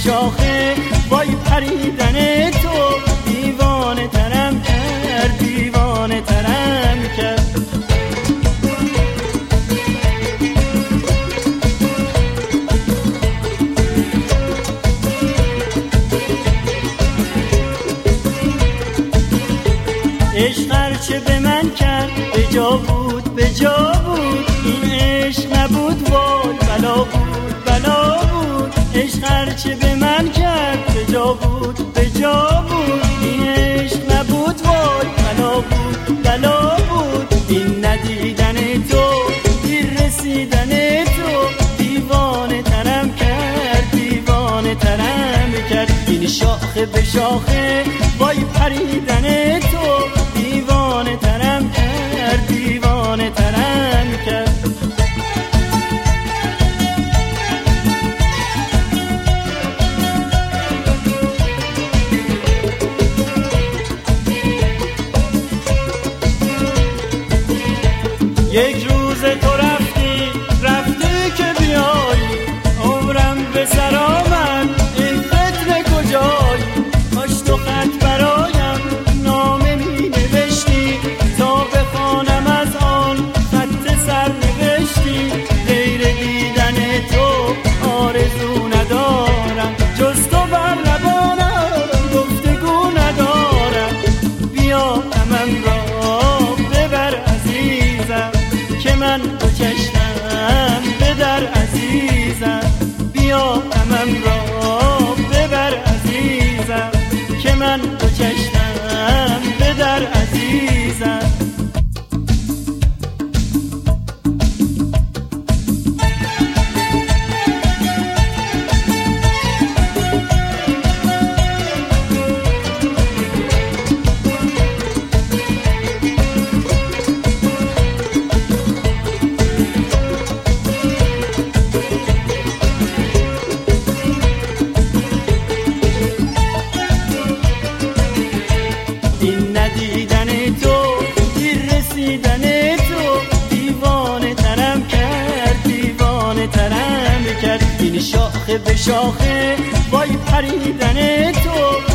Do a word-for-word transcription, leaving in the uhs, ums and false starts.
شاخه وای پریدن تو دیوانه ترم کرد دیوانه ترم کرد. عشق هرچه به من کرد به جا بود به جا بود این عشق نبود وای بلا بود بلا بود. عشق هرچه به من کرد به جا بود به جا بود این عشق نبود وای بلا بود بلا بود. این ندیدن تو دیر رسیدن تو دیوانه ترم کرد دیوانه ترم کرد. این شاخه به شاخه وای پریدن تو دیوانه ترم کرد دیوانه ترم کرد. یک روز تو رفتی رفتی که بیایی عمرم به سر آمد این فتنه کجایی. کاش تو خط برایم نامه می نوشتی تا بخوانم از آن خط سر نوشتی. غیر دیدن تو آرزو ندارم جز تو بر لبانم گفتگو ندارم. بیا غمم را ببر عزیزم که من دو چشمم بدر عزیزم. بیا غمم را ببر عزیزم که من دو چشمم بدر عزیزم. این ندیدن تو دیر رسیدن تو دیوانه ترم کرد دیوانه ترم کرد. این شاخه به شاخه وای پریدن تو